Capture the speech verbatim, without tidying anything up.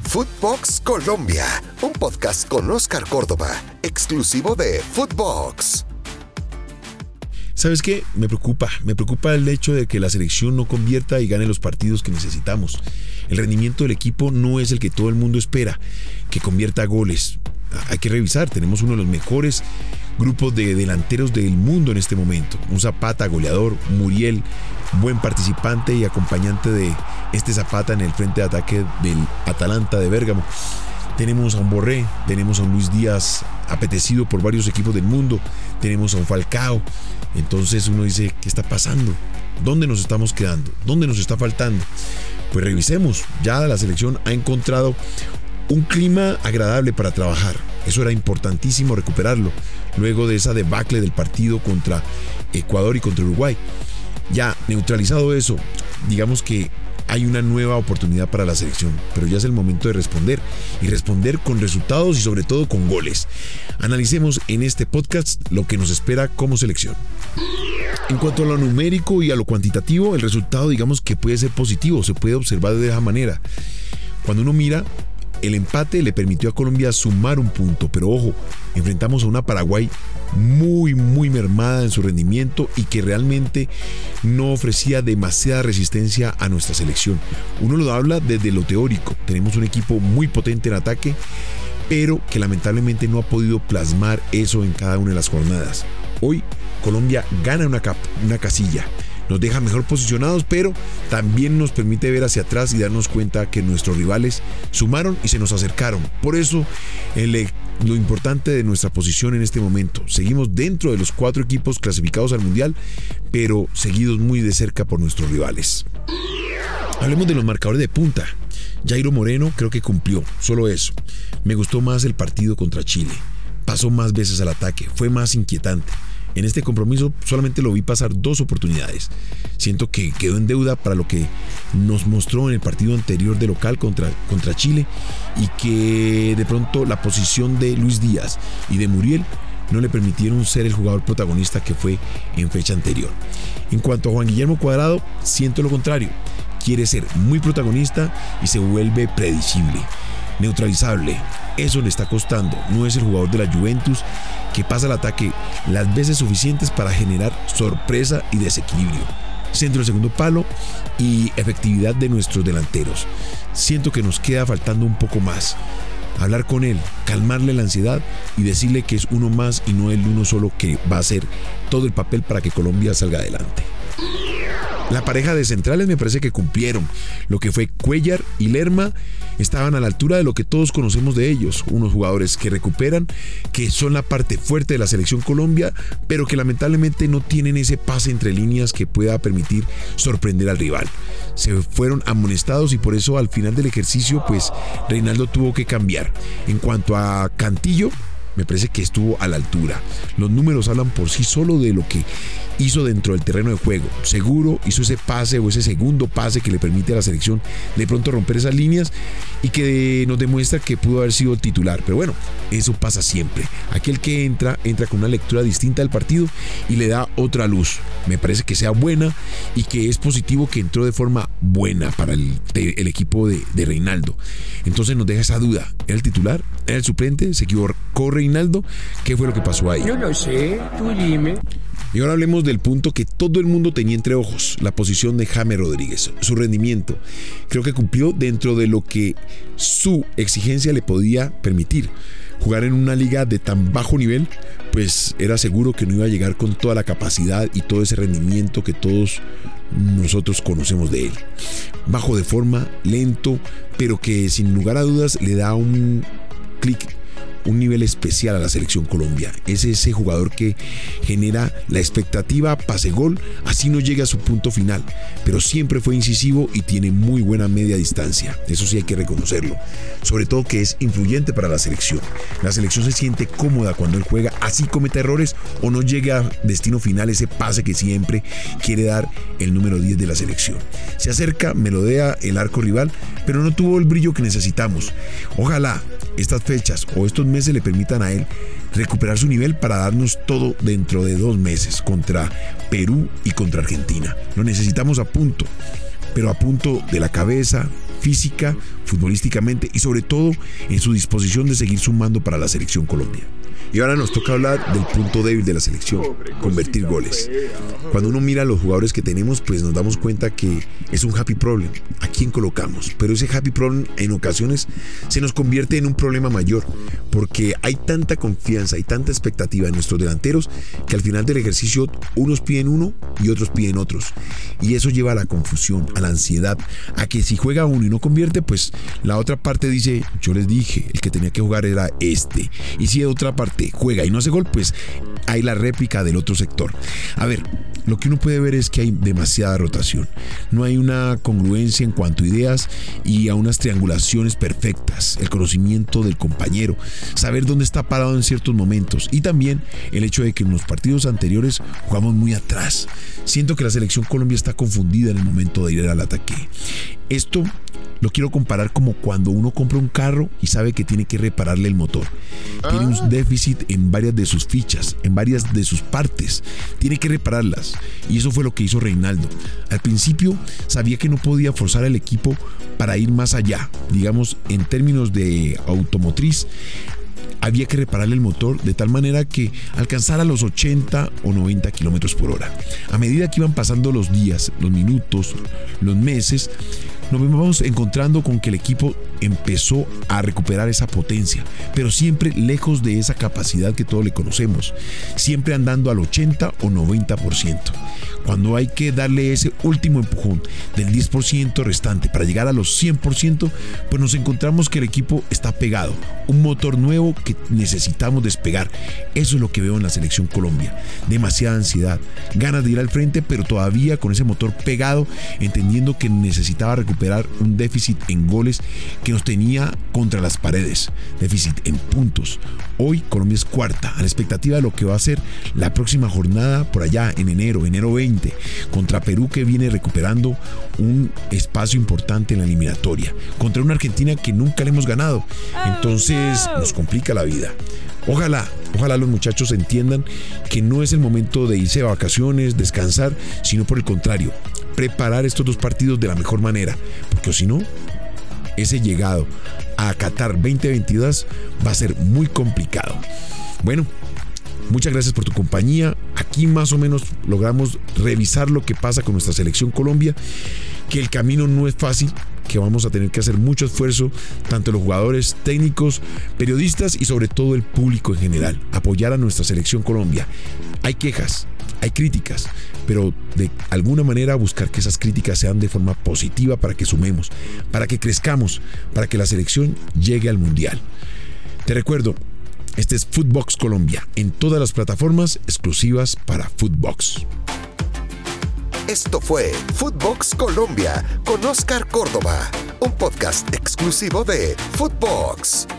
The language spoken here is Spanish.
Footbox Colombia, un podcast con Oscar Córdoba, exclusivo de Footbox. ¿Sabes qué? Me preocupa, me preocupa el hecho de que la selección no convierta y gane los partidos que necesitamos. El rendimiento del equipo no es el que todo el mundo espera, que convierta goles. Hay que revisar, tenemos uno de los mejores grupos de delanteros del mundo en este momento. Un Zapata goleador, Muriel, buen participante y acompañante de este Zapata en el frente de ataque del Atalanta de Bérgamo. Tenemos a un Borré, tenemos a un Luis Díaz apetecido por varios equipos del mundo, tenemos a un Falcao. Entonces uno dice, ¿qué está pasando? ¿Dónde nos estamos quedando? ¿Dónde nos está faltando? Pues revisemos, ya la selección ha encontrado un clima agradable para trabajar. Eso era importantísimo recuperarlo luego de esa debacle del partido contra Ecuador y contra Uruguay. Ya neutralizado eso, digamos que hay una nueva oportunidad para la selección, pero ya es el momento de responder y responder con resultados y sobre todo con goles. Analicemos en este podcast lo que nos espera como selección. En cuanto a lo numérico y a lo cuantitativo, el resultado digamos que puede ser positivo, se puede observar de esa manera. Cuando uno mira, el empate le permitió a Colombia sumar un punto, pero ojo, enfrentamos a una Paraguay muy muy mermada en su rendimiento y que realmente no ofrecía demasiada resistencia a nuestra selección. Uno lo habla desde lo teórico, tenemos un equipo muy potente en ataque, pero que lamentablemente no ha podido plasmar eso en cada una de las jornadas. Hoy Colombia gana una, cap- una casilla, nos deja mejor posicionados, pero también nos permite ver hacia atrás y darnos cuenta que nuestros rivales sumaron y se nos acercaron. Por eso, el, lo importante de nuestra posición en este momento, seguimos dentro de los cuatro equipos clasificados al Mundial, pero seguidos muy de cerca por nuestros rivales. Hablemos de los marcadores de punta. Jairo Moreno creo que cumplió, solo eso. Me gustó más el partido contra Chile. Pasó más veces al ataque, fue más inquietante. En este compromiso solamente lo vi pasar dos oportunidades. Siento que quedó en deuda para lo que nos mostró en el partido anterior de local contra, contra Chile y que de pronto la posición de Luis Díaz y de Muriel no le permitieron ser el jugador protagonista que fue en fecha anterior. En cuanto a Juan Guillermo Cuadrado, siento lo contrario. Quiere ser muy protagonista y se vuelve predecible, neutralizable. Eso le está costando. No es el jugador de la Juventus que pasa al ataque las veces suficientes para generar sorpresa y desequilibrio. Centro del segundo palo y efectividad de nuestros delanteros. Siento que nos queda faltando un poco más. Hablar con él, calmarle la ansiedad y decirle que es uno más y no el uno solo que va a hacer todo el papel para que Colombia salga adelante. La pareja de centrales me parece que cumplieron. Lo que fue Cuellar y Lerma estaban a la altura de lo que todos conocemos de ellos. Unos jugadores que recuperan, que son la parte fuerte de la selección Colombia, pero que lamentablemente no tienen ese pase entre líneas que pueda permitir sorprender al rival. Se fueron amonestados y por eso al final del ejercicio pues Reinaldo tuvo que cambiar. En cuanto a Cantillo, me parece que estuvo a la altura. Los números hablan por sí solo de lo que hizo dentro del terreno de juego. Seguro hizo ese pase o ese segundo pase que le permite a la selección de pronto romper esas líneas y que nos demuestra que pudo haber sido el titular. Pero bueno, eso pasa siempre. Aquel que entra, entra con una lectura distinta del partido y le da otra luz. Me parece que sea buena y que es positivo que entró de forma buena para el, el equipo de, de Reinaldo. Entonces nos deja esa duda. ¿Era el titular? ¿Era el suplente? ¿Se equivocó Reinaldo? ¿Qué fue lo que pasó ahí? Yo no sé, tú dime. Y ahora hablemos del punto que todo el mundo tenía entre ojos, la posición de James Rodríguez, su rendimiento. Creo que cumplió dentro de lo que su exigencia le podía permitir. Jugar en una liga de tan bajo nivel, pues era seguro que no iba a llegar con toda la capacidad y todo ese rendimiento que todos nosotros conocemos de él. Bajo de forma, lento, pero que sin lugar a dudas le da un clic, un nivel especial a la selección Colombia. Es ese jugador que genera la expectativa pase-gol, así no llegue a su punto final, pero siempre fue incisivo y tiene muy buena media distancia. Eso sí hay que reconocerlo. Sobre todo que es influyente para la selección. La selección se siente cómoda cuando él juega, así cometa errores o no llegue a destino final ese pase que siempre quiere dar el número diez de la selección. Se acerca, melodea el arco rival, pero no tuvo el brillo que necesitamos. Ojalá estas fechas o estos meses le permitan a él recuperar su nivel para darnos todo dentro de dos meses contra Perú y contra Argentina. Lo necesitamos a punto, pero a punto de la cabeza, física, futbolísticamente y sobre todo en su disposición de seguir sumando para la selección Colombia. Y ahora nos toca hablar del punto débil de la selección, convertir goles. Cuando uno mira a los jugadores que tenemos, pues nos damos cuenta que es un happy problem. ¿A quién colocamos? Pero ese happy problem en ocasiones se nos convierte en un problema mayor, porque hay tanta confianza y tanta expectativa en nuestros delanteros que al final del ejercicio unos piden uno y otros piden otros. Y eso lleva a la confusión, a la ansiedad, a que si juega uno y no convierte, pues la otra parte dice, yo les dije, el que tenía que jugar era este. Y si de otra parte juega y no hace gol, pues hay la réplica del otro sector. A ver, lo que uno puede ver es que hay demasiada rotación. No hay una congruencia en cuanto a ideas y a unas triangulaciones perfectas. El conocimiento del compañero, saber dónde está parado en ciertos momentos y también el hecho de que en los partidos anteriores jugamos muy atrás. Siento que la selección Colombia está confundida en el momento de ir al ataque. Esto lo quiero comparar como cuando uno compra un carro y sabe que tiene que repararle el motor. Tiene un déficit en varias de sus fichas, en varias de sus partes. Tiene que repararlas. Y eso fue lo que hizo Reinaldo. Al principio sabía que no podía forzar al equipo para ir más allá. Digamos, en términos de automotriz, había que repararle el motor de tal manera que alcanzara los ochenta o noventa kilómetros por hora. A medida que iban pasando los días, los minutos, los meses, nos vamos encontrando con que el equipo empezó a recuperar esa potencia, pero siempre lejos de esa capacidad que todos le conocemos, siempre andando al ochenta o noventa por ciento. Cuando hay que darle ese último empujón del diez por ciento restante para llegar a los cien por ciento, pues nos encontramos que el equipo está pegado, un motor nuevo que necesitamos despegar. Eso es lo que veo en la selección Colombia, demasiada ansiedad, ganas de ir al frente, pero todavía con ese motor pegado, entendiendo que necesitaba recuperar un déficit en goles que nos tenía contra las paredes, déficit en puntos. Hoy Colombia es cuarta, a la expectativa de lo que va a ser la próxima jornada por allá en enero, enero veinte, contra Perú, que viene recuperando un espacio importante en la eliminatoria, contra una Argentina que nunca le hemos ganado. Entonces nos complica la vida. Ojalá, ojalá los muchachos entiendan que no es el momento de irse de vacaciones, descansar, sino por el contrario, preparar estos dos partidos de la mejor manera, porque si no, ese llegado a Qatar veinte veintidós va a ser muy complicado. Bueno, muchas gracias por tu compañía. Aquí más o menos logramos revisar lo que pasa con nuestra selección Colombia, que el camino no es fácil, que vamos a tener que hacer mucho esfuerzo, tanto los jugadores, técnicos, periodistas y sobre todo el público en general, apoyar a nuestra selección Colombia. Hay quejas, hay críticas, pero de alguna manera buscar que esas críticas sean de forma positiva para que sumemos, para que crezcamos, para que la selección llegue al Mundial. Te recuerdo, este es Footbox Colombia, en todas las plataformas exclusivas para Footbox. Esto fue Footbox Colombia con Oscar Córdoba, un podcast exclusivo de Footbox.